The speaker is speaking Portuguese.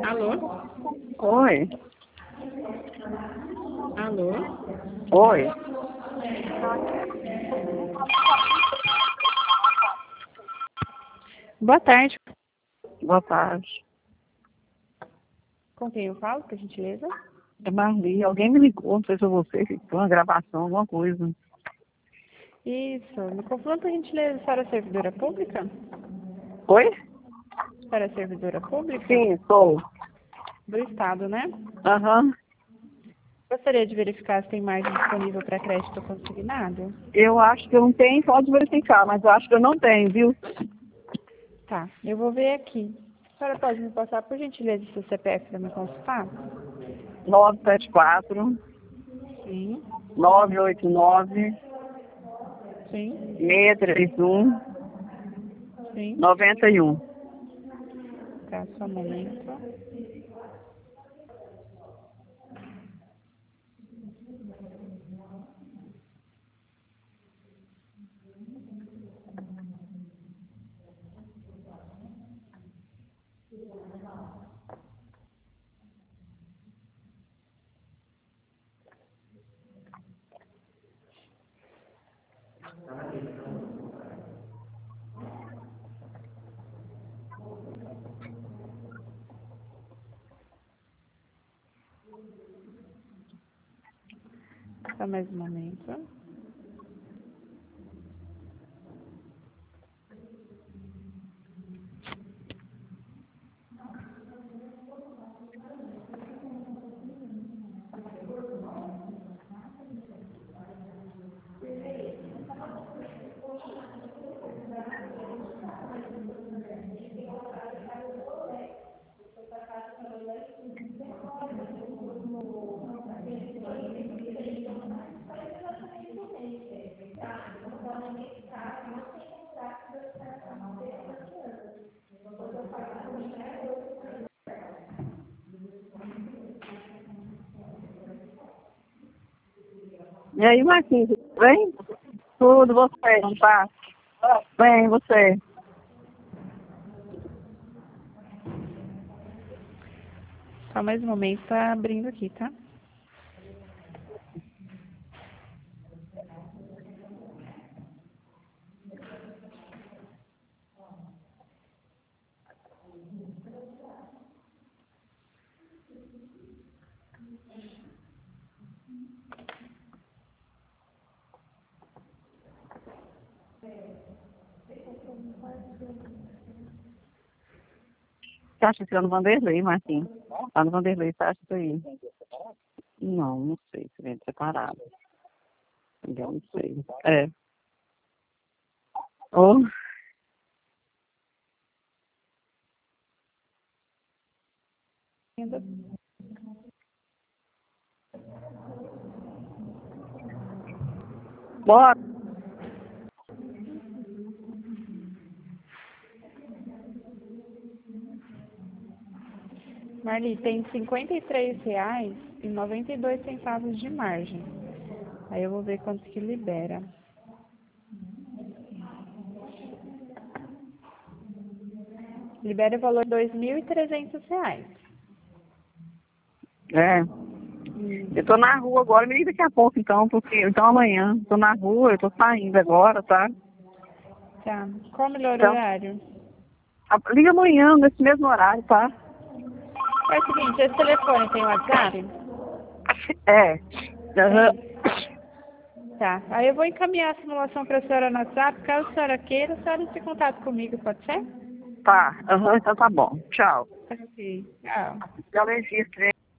Alô? Oi. Alô? Oi. Boa tarde. Boa tarde. Com quem eu falo, por gentileza? É Marli. Alguém me ligou, não sei se é você, foi uma gravação, alguma coisa. Isso. Me confirma, por gentileza, a senhora é servidora pública? Oi? A senhora é servidora pública? Sim, sou. Do Estado, né? Aham. Gostaria de verificar se tem margem disponível para crédito consignado? Eu acho que eu não tenho, pode verificar, mas eu acho que eu não tenho, viu? Tá, eu vou ver aqui. A senhora pode me passar, por gentileza, seu CPF para me consultar? 974 Sim, 989 sim, 631 sim. 91. Tá, só um momento. Só mais um momento. E aí, Marquinhos, tudo bem? Tudo, você, não tá? Bem, você. Só mais um momento, tá abrindo aqui, tá? Você acha que é no Vanderlei, Marquinhos? Tá no Vanderlei, você acha isso aí? Não sei, se vem separado. Eu não sei. É. Ô, Ainda bora. Marli, tem R$ 53,92 de margem. Aí eu vou ver quanto que libera. Libera o valor de R$ 2.300. É. Eu tô na rua agora, me liga daqui a pouco então, porque então amanhã. Tô na rua, eu tô saindo agora, tá? Tá. Qual o melhor Então, horário? liga amanhã, nesse mesmo horário, tá? É o seguinte, esse telefone tem WhatsApp? É. Aham. Tem? Tá. Aí eu vou encaminhar a simulação para a senhora no WhatsApp. Caso a senhora queira, a senhora entre em contato comigo, pode ser? Tá. Aham, então tá bom. Tchau. Ok. Tchau. Já registre